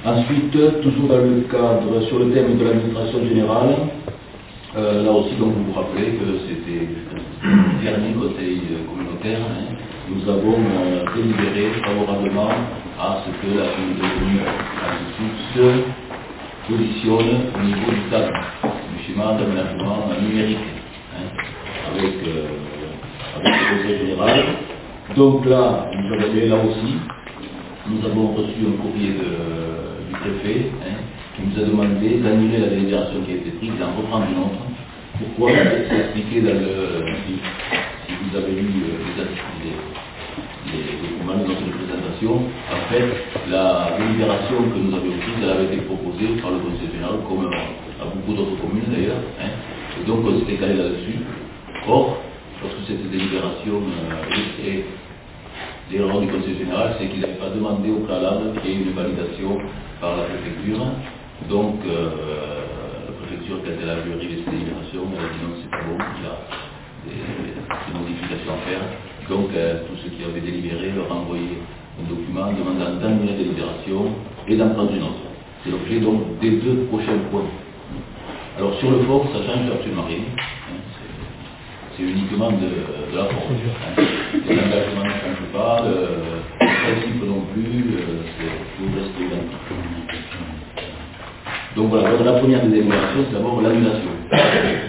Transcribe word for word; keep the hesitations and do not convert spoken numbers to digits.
Ensuite, toujours dans le cadre, sur le thème de l'administration générale, euh, là aussi, donc, vous vous rappelez que c'était le dernier conseil communautaire, hein, nous avons euh, délibéré favorablement à ce que la communauté de communes se positionne au niveau du cadre du schéma d'aménagement numérique, hein, avec, euh, avec le conseil général. Donc là, nous avons là aussi, nous avons reçu un courrier de, du préfet, hein, qui nous a demandé d'annuler la délibération qui a été prise et d'en reprendre une autre. Pourquoi? C'est expliqué dans le, si, si vous avez lu les, les, les documents de notre présentation. En fait, la délibération que nous avions prise, elle avait été proposée par le conseil général, comme à beaucoup d'autres communes d'ailleurs, hein, et donc on s'était calé là-dessus. Or, lorsque cette délibération euh, est l'erreur du conseil général, c'est qu'il n'avait pas demandé au préalable qu'il y ait une validation par la préfecture. Donc, euh, la préfecture, quand elle a vu arriver cette délibération, elle a dit non, c'est pas bon, il y a des, des modifications à faire. Donc, euh, tous ceux qui avaient délibéré leur a envoyé un document demandant d'annuler la délibération et d'en prendre une autre. C'est l'objet donc des deux prochains points. Alors, sur le fond, ça change absolument rien. Hein, c'est uniquement de, de la forme. Hein. Les engagements ne changent pas, le, le principe non plus, tout reste identique. Donc voilà, donc la première des délibérations, c'est d'abord l'annulation.